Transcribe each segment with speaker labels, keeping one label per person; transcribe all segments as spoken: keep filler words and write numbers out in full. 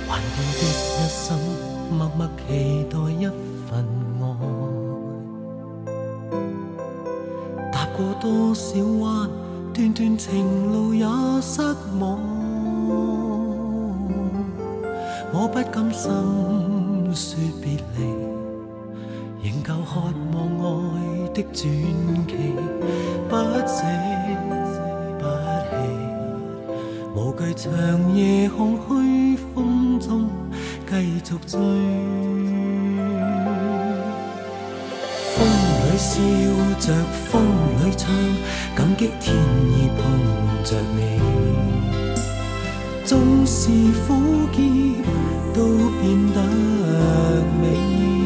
Speaker 1: 還要的一生，默默期待一份愛。踏過多少彎，段段情路也失望。我不甘心說別離，仍舊渴望愛的傳奇，不捨不棄，無懼長夜空虛風中繼續追。風裏笑着，風裏唱，感激天意碰着你。縱是苦澀都變得美。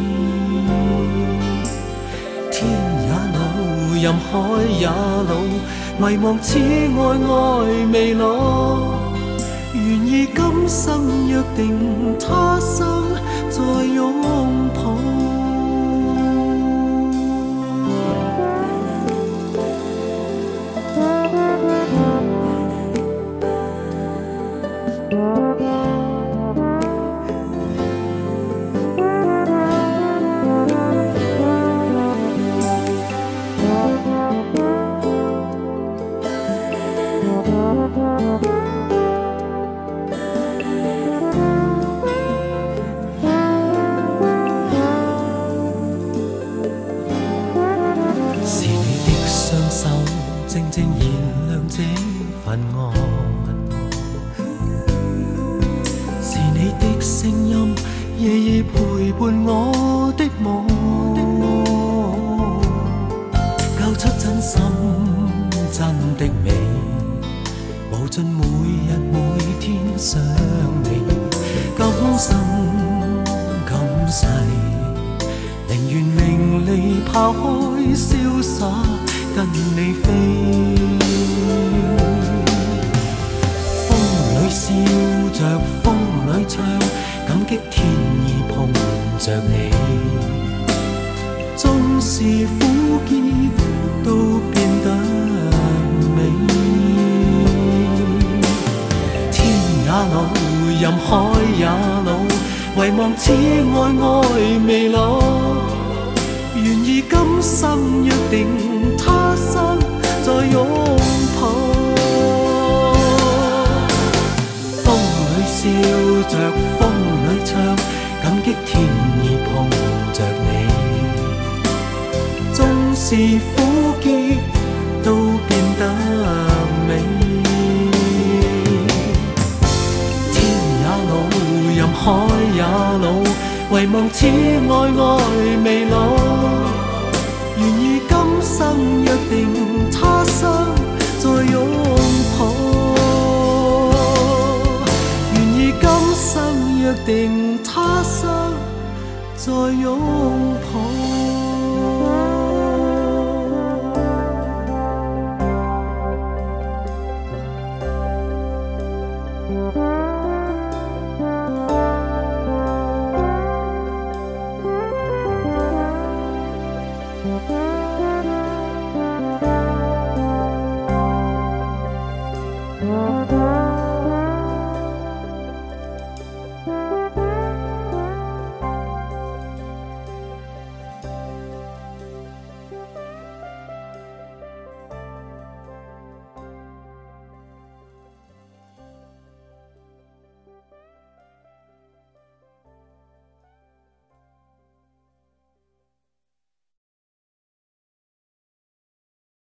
Speaker 1: 天也老，任海也老，遺忘此愛愛未老。願意今生約定，他生再擁抱。靜靜燃亮這份愛，是你的聲音，夜夜陪伴我的夢，交出真心真的美，無盡每日每天想你，今生今世，寧願名利拋開瀟灑。跟你飛，風裏笑着，風裏唱，感激天意碰着你。縱是苦澀都變得美。天也老，任海也老，遺忘此愛愛未老。願意今生約定，他生再擁抱。風裏笑着，風裏唱，感激天意碰着你。縱是苦澀都變得美。天也老，任海也老，遺忘此愛愛未老。願意今生約定，他生再擁抱。願意今生約定，他生再擁抱。